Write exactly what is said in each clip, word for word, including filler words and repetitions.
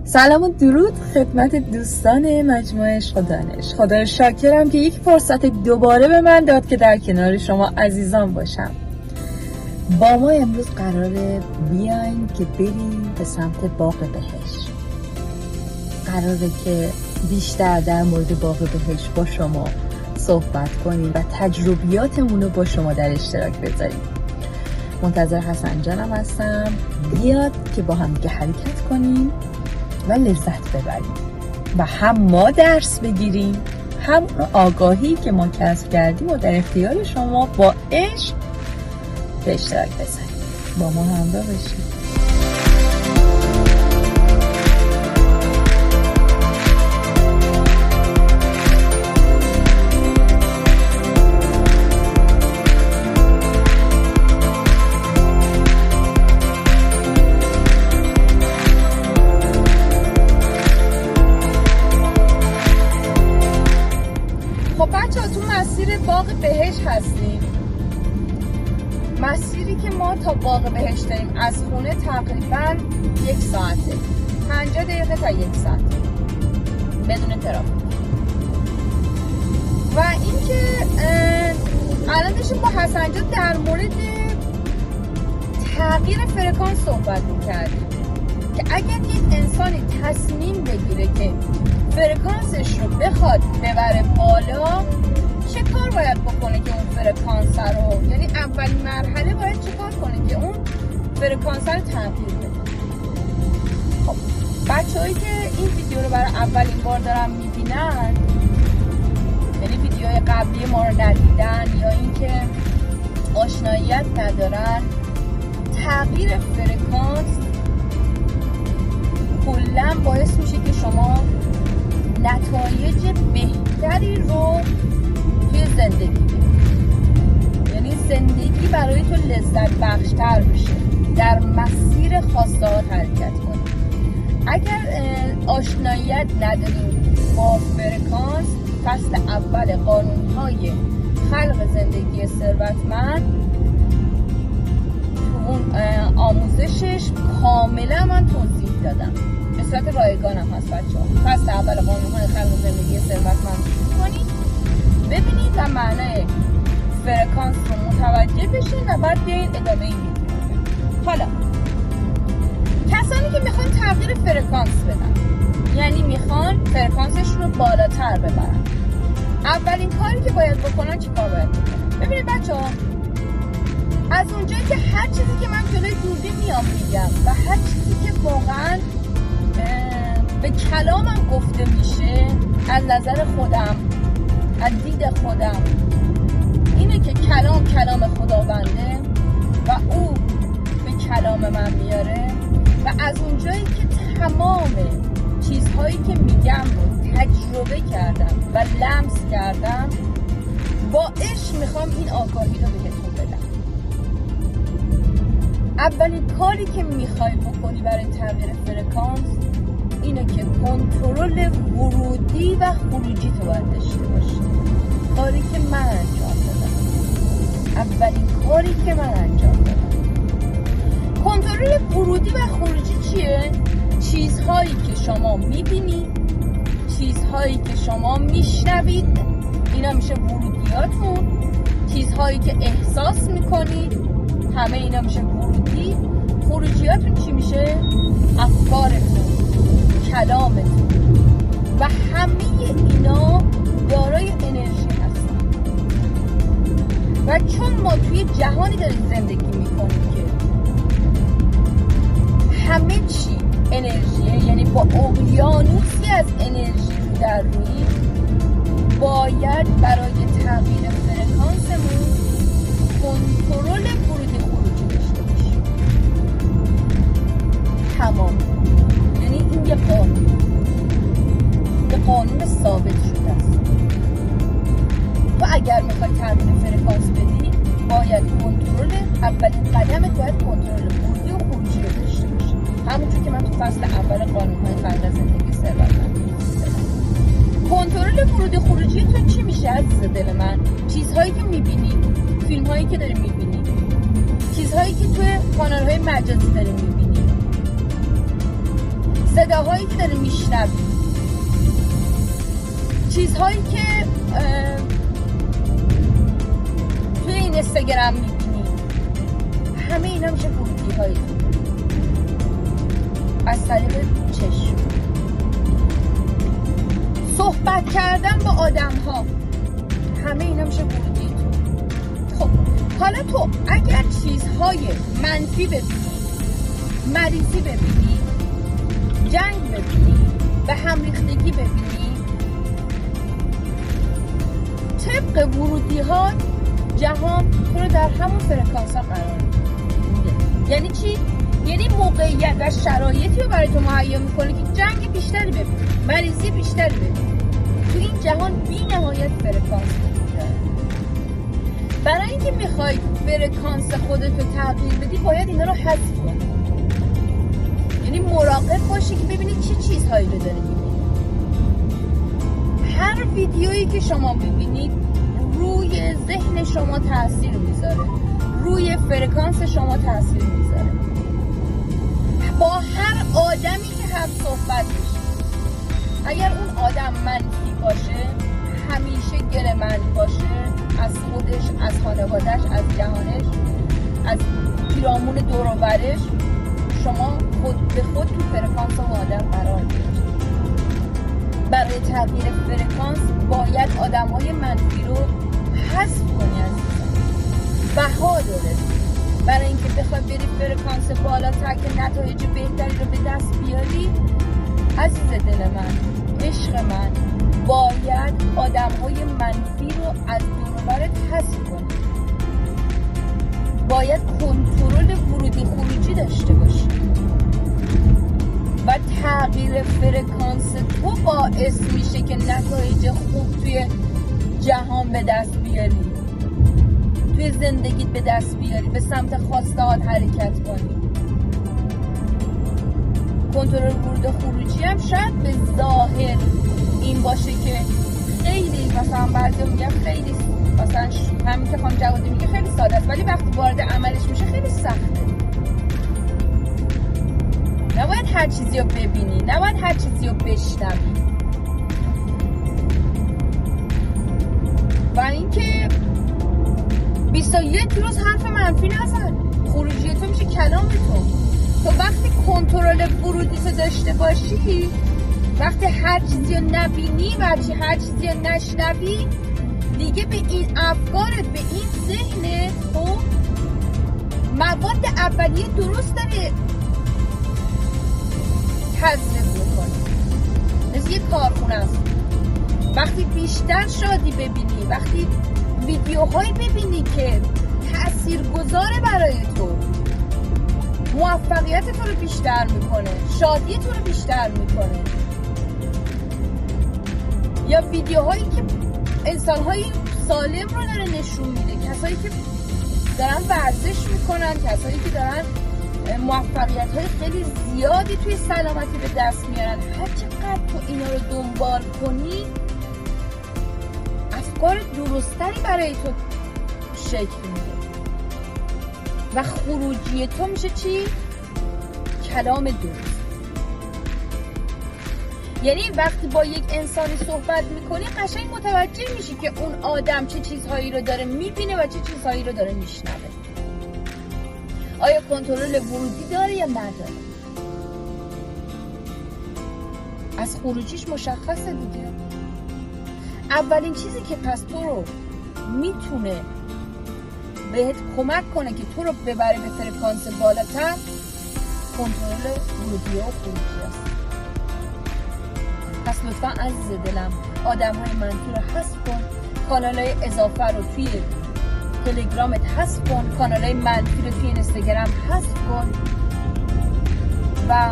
سلام و درود خدمت دوستان مجموعه عشق و دانش. خدا شاکرم که یک فرصت دوباره به من داد که در کنار شما عزیزان باشم. با ما امروز قراره بیایم که بریم به سمت باغ بهشت. قراره که بیشتر در مورد باغ بهشت با شما صحبت کنیم و تجربیاتمون رو با شما در اشتراک بذاریم. منتظر حسن جانم هستم بیاد که با هم دیگه حرکت کنیم و لذت ببریم و هم ما درس بگیریم، هم آگاهی که ما کسب کردیم و در اختیار شما با عشق به اشتراک بذاریم. با ما همراه باشید. مسیر باغ بهشت هستیم. مسیری که ما تا باغ بهشت داریم از خونه تقریبا یک ساعته، پنجاه دقیقه تا یک ساعت بدون ترافیک. و اینکه الان داشتیم با حسن جان در مورد تغییر فرکانس صحبت می‌کردیم که اگر یک انسانی تصمیم بگیره که فرکانسش رو بخواد ببره بالا، چه کار باید بکنه که اون فرکانس رو، یعنی اولین مرحله باید چه کار کنه که اون فرکانس رو تغییر بده. خب بچه‌هایی که این ویدیو رو برای اولین بار دارن میبینن، یعنی ویدیوهای قبلی ما رو ندیدن یا اینکه آشناییت ندارن، تغییر فرکانس کلاً باعث میشه که شما نتایج بهتری رو توی زندگی بید. یعنی زندگی برای تو لذت بخشتر بشه، در مسیر خواسته‌هات حرکت کنی. اگر آشناییت نداریم با فرکانس، فصل اول قانون‌های خلق زندگی ثروتمند، اون آموزشش کاملا من توضیح دادم، به صورت رایگانم هست بچه‌ها. فصل اول قانون‌های خلق زندگی ثروتمند کنید، ببینید و معنای فرکانس رو متوجه بشین و بعد بیاین ادامه این ویدیو. حالا کسانی که میخوان تغییر فرکانس بدن، یعنی میخوان فرکانسشون رو بالاتر ببرن، اولین کاری که باید بکنن چی کار باید بکنن؟ ببینید بچه‌ها، از اونجایی که هر چیزی که من جلوی دوربین میام میگم و هر چیزی که واقعا به کلامم گفته میشه، از نظر خودم، از دید خودم، اینه که کلام کلام خداونده و او به کلام من میاره و از اونجایی که تمام چیزهایی که میگم رو تجربه کردم و لمس کردم، با عشق میخوام این آگاهی رو بهتون بدم. اولین کاری که میخوای بکنی برای تغییر فرکانس اینه که کنترل ورودی و خروجی تو باید داشته باشی. کاری که من انجام دادم، اولین کاری که من انجام دادم، کنترل ورودی و خروجی چیه؟ چیزهایی که شما میبینید، چیزهایی که شما میشنوید، اینا میشه ورودیاتون. چیزهایی که احساس میکنید، همه اینا میشه ورودی. خروجیاتون چی میشه؟ افکارتون، کلامتون و همه اینا دارای انرژی هستن. و چون ما توی جهانی داریم زندگی میکنیم که همه چی انرژیه، یعنی با اقیانوسی از انرژی رو در روی، باید برای تغییر فرکانسمون کنترل ورودی خروجی داشته باشیم. تمام. یعنی این یه قانون، یه قانون ثابت شده است. و اگر میخوای تغییر فرکانس بدی، باید کنترل، اولین قدمت باید کنترل ورودی و خروجی رو داشته باشی. همونجور که من تو فصل اول قانون‌های خلق زندگی ثروتمند گفتم. کنترل ورودی خروجی تو چی میشه عزیز دل من؟ چیزهایی که میبینی، فیلم‌هایی که داری میبینی، چیزهایی که توی کانال‌های مجازی داری میبینی، صداهایی که داری میشنوی، چیزهایی که توی این اینستاگرام میبینی، همه اینا میشه ورودی هایی از طریق چشم. صحبت کردن با آدم ها، همه اینا میشه ورودی تو. خب حالا تو اگر چیزهای منفی ببینی، مریضی ببینی، جنگ ببینی و همریختگی ببینی، طبق ورودی ها جهان تو رو در همون فرکانس ها قرار میده. یعنی چی؟ یعنی موقعیت و شرایطی رو برای تو مهیا میکنه که جنگ بیشتری ببینی، مریضی بیشتری ببینی. تو این جهان بی نهایت فرکانس داره. برای اینکه میخوای فرکانس خودت رو تغییر بدی باید اینا رو حذف کنی. یعنی مراقب باشی که ببینی چه چی چیزهایی رو داری میبینی. هر ویدیویی که شما میبینید روی ذهن شما تاثیر میذاره، روی فرکانس شما تاثیر میذاره. با هر آدمی که هم صحبت میشه، اگر اون آدم منفی باشه، همیشه گله‌مند باشه از خودش، از خانواده‌اش، از جهانش، از پیرامون دور و برش، شما خود به خود تو فرکانس اون آدم قرار میگیرید. برای تغییر فرکانس باید آدم‌های منفی رو حذف کنی عزیزم. بها داره. برای اینکه بخوای بری فرکانس بالاتر که نتایج بهتری رو به دست بیاری، عزیز دل من، عشق من، باید آدم‌های منفی رو از دور و برت حذف کنی. باید کنترل ورودی خروجی داشته باشی و تغییر فرکانس تو باعث میشه که نتایج خوب توی جهان به دست بیاری، توی زندگیت به دست بیاری، به سمت خواستهات حرکت کنی. کنترل ورود خروجی هم شاید به ظاهر این باشه که خیلی مثلا بعضی میگن خیلی مثلا همین که خانم جوادی میگه خیلی ساده است، ولی وقتی وارد عملش میشه خیلی سخته. نباید هر چیزی رو ببینی، نباید هر چیزی رو بشنوی. و اینکه بیست و یک روز حرف منفی نزن. خروجی تو میشه کلام تو. تو وقتی کنترل ورودی تو داشته باشی، وقتی هر چیزی رو نبینی و هر چیزی رو نشنوی، دیگه به این افکارت، به این ذهنت خب مواد اولیه درست داره تزریق میکنی. مثل یه کارخونه است. وقتی بیشتر شادی ببینی، وقتی ویدیوهایی ببینی که تاثیرگذاره برای تو، موفقیت تو رو بیشتر میکنه، شادی تو رو بیشتر میکنه، یا ویدیوهایی که انسانهای سالم رو داره نشون میده، کسایی که دارن ورزش میکنن، کسایی که دارن موفقیت های خیلی زیادی توی سلامتی به دست میارن، هر چقدر تو اینا رو دنبال کنی افکار درستری برای تو شکل میده و خروجی تو میشه چی؟ کلام درست. یعنی وقتی با یک انسانی صحبت میکنی قشنگ متوجه میشی که اون آدم چه چیزهایی رو داره میبینه و چه چیزهایی رو داره میشنوه. آیا کنترل ورودی داره یا نداره؟ از خروجیش مشخصه دیگه. اولین چیزی که پس تو رو میتونه بهت کمک کنه که تو رو ببره به فرکانس بالاتر، کنترل ورودی و خروجی است. پس لطفا عزیز دلم آدم های منفی رو حذف کن، کانال های اضافه رو توی تلگرامت حذف کن، کانال های منفی رو توی اینستاگرام حذف کن و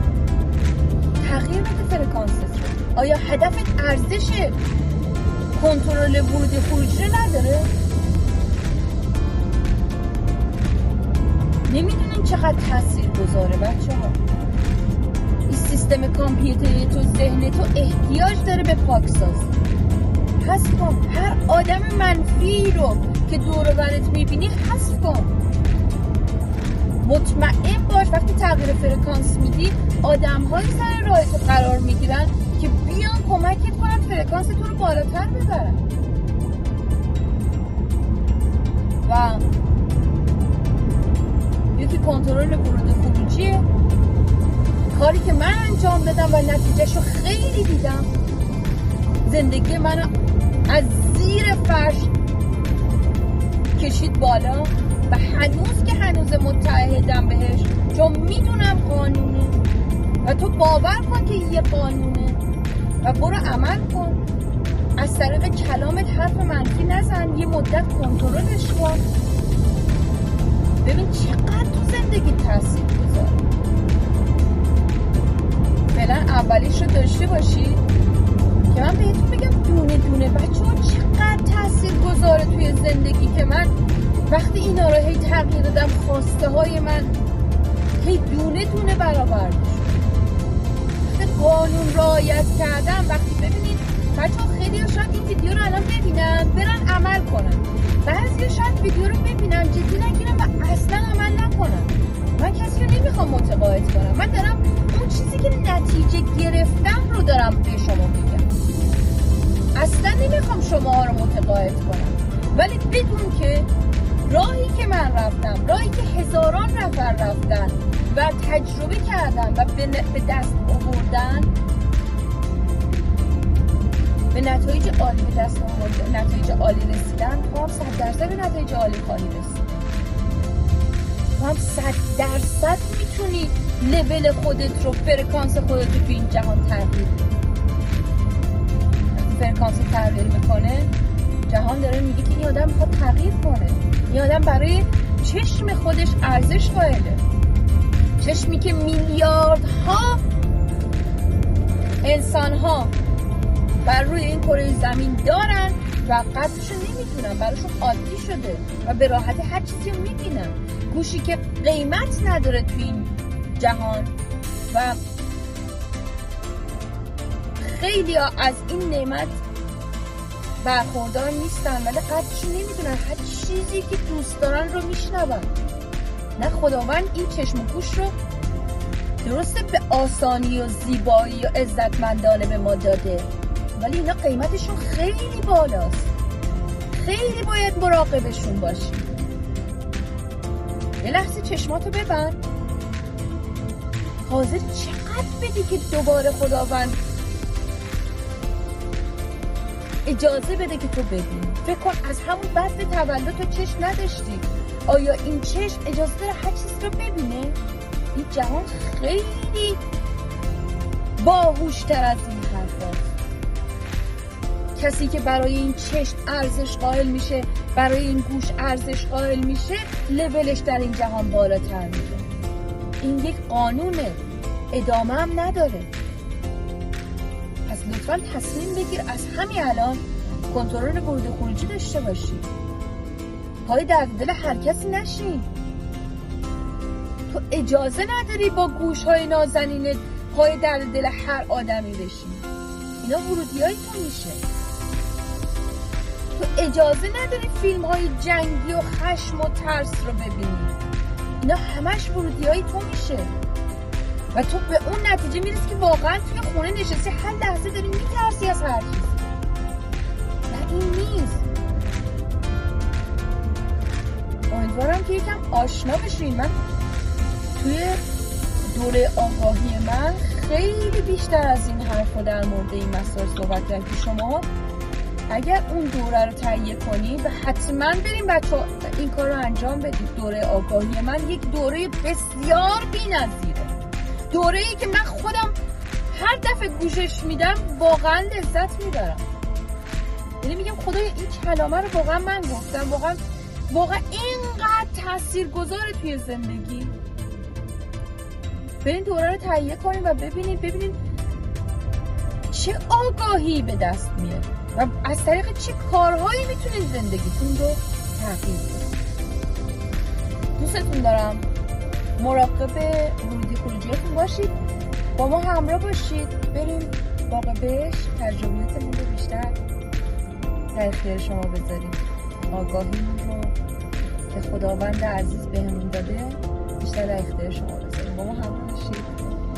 تغییر بده فرکانست رو. آیا هدفت ارزش کنترل ورودی خروجی رو نداره؟ نمیدونین چقدر تاثیر گذاره بچه ها. این سیستم کامپیوتری تو، ذهن تو احتیاج داره به پاکسازی. حذف کن. هر آدم منفی رو که دور و برت میبینی حذف کن. مطمئن باش وقتی تغییر فرکانس میدی آدم های سر راه تو قرار میگیرن که بیان کمکت کنن فرکانس تو رو بالاتر ببرن. و یکی کنترل ورود خروجیه، کاری که من انجام دادم و نتیجهشو خیلی دیدم. زندگی منو از زیر فرش کشید بالا و هنوز که هنوز متعهدم بهش، چون میدونم قانونه و تو باور کن که یه قانونه و برو عمل کن. از طریق کلامت حرف منفی نزن، یه مدت کنترلش کن، ببین چقدر تو زندگی تاثیر گذاره. فعلا اولیش رو داشته باشی که من بهتون بگم دونه دونه بچه ها چقدر تاثیر گذاره توی زندگی، که من وقتی اینا رو هی تغییر دادم خواسته های من هی دونه دونه برآورده شد. وقتی قانون رعایت کردم، وقتی ببینید بچه ها خیلی ها شاید این ویدیو رو الان ببینن برن عمل کنن، بعضی ها شاید ویدیو رو ببینن جدی نگیرن و اصلا عمل نکنن. من کسی رو نمیخوام متقاعد کنم، من دارم اون چیزی که نتیجه گرفتم رو دارم به شما میگم. اصلا نمیخوام شما رو متقاعد کنم، ولی بدون که راهی که من رفتم، راهی که هزاران نفر رفتن و تجربه کردن و به دست آوردن، به نتایج عالی به دست آوردن، نتایج عالی رسیدن، تو هم صد درصد به نتایج عالی خواهی رسید. تو هم صد درصد میتونی لول خودت رو، فرکانس خودت رو تو این جهان تغییر. فرکانس تغییر میکنه، جهان داره میگه که این آدم میخواد تغییر کنه. این آدم برای چشم خودش ارزش قائله، چشمی که میلیاردها انسانها بر روی این کره زمین دارن و قدرشو نمیدونن، براشون عادی شده و به راحتی هر چیزی رو میبینن. گوشی که قیمت نداره تو این جهان و خیلی ها از این نعمت برخوردار نیستن، ولی قدرشو نمیدونن. هر چیزی که دوست دارن رو میشنون. نه خداوند این چشم و گوش رو درسته به آسانی و زیبایی و عزتمندانه به ما داده، ولی اینا قیمتشون خیلی بالاست. خیلی باید مراقبشون باشی. یه لحظه چشماتو ببند، حاضر چقدر بدی که دوباره خداوند اجازه بده که تو ببینی. فکر کن از همون بعد تولد تو چشم نداشتی، آیا این چشم اجازه داره هر چیز رو ببینه؟ این جهان خیلی باهوشتر از این حرفاست. کسی که برای این چشم ارزش قائل میشه، برای این گوش ارزش قائل میشه، لولش در این جهان بالاتر میره. این یک قانونه، ادامه هم نداره. پس لطفاً تصمیم بگیر از همین الان کنترل ورود و خروجی داشته باشی. پای در دل هر کسی نشین. تو اجازه نداری با گوش‌های نازنینت پای در دل هر آدمی بشی. اینا ورودیای تو میشه. تو اجازه نداری فیلم‌های جنگی و خشم و ترس رو ببینی. اینا همش ورودیای تو میشه. و تو به اون نتیجه میرسی که واقعا توی خونه نشستی هر لحظه داری میترسی از هر چیزی. نه این نیست. امیدوارم که یکم آشنا بشین. من توی دوره آگاهی من خیلی بیشتر از این حرفا در مورد این مسائل صحبت کردم که شما اگر اون دوره رو تهیه کنید و حتما بریم بچه‌ها این کار رو انجام بدید. دوره آگاهی من یک دوره بسیار بی‌نظیره. دوره‌ای که من خودم هر دفعه گوشش میدم واقعا لذت میبرم. یعنی میگم خدایا این کلامه رو واقعا من گفتم، واقعا واقعا اینقدر تاثیرگذاره توی زندگی. برین دوره رو تهیه کنید و ببینید ببینید چه آگاهی به دست میاد و از طریق چه کارهایی میتونید زندگیتون رو تغییر کنید. دوستتون دارم. مراقب ورودی خروجیاتون باشید، با ما همراه باشید، بریم واقع بهش تجربیاتمون رو بیشتر در اختیار شما بذاریم. آگاهیمون رو که خداوند عزیز بهمون داده بیشتر در اختیار شما بذاریم. با ما همراه باشید.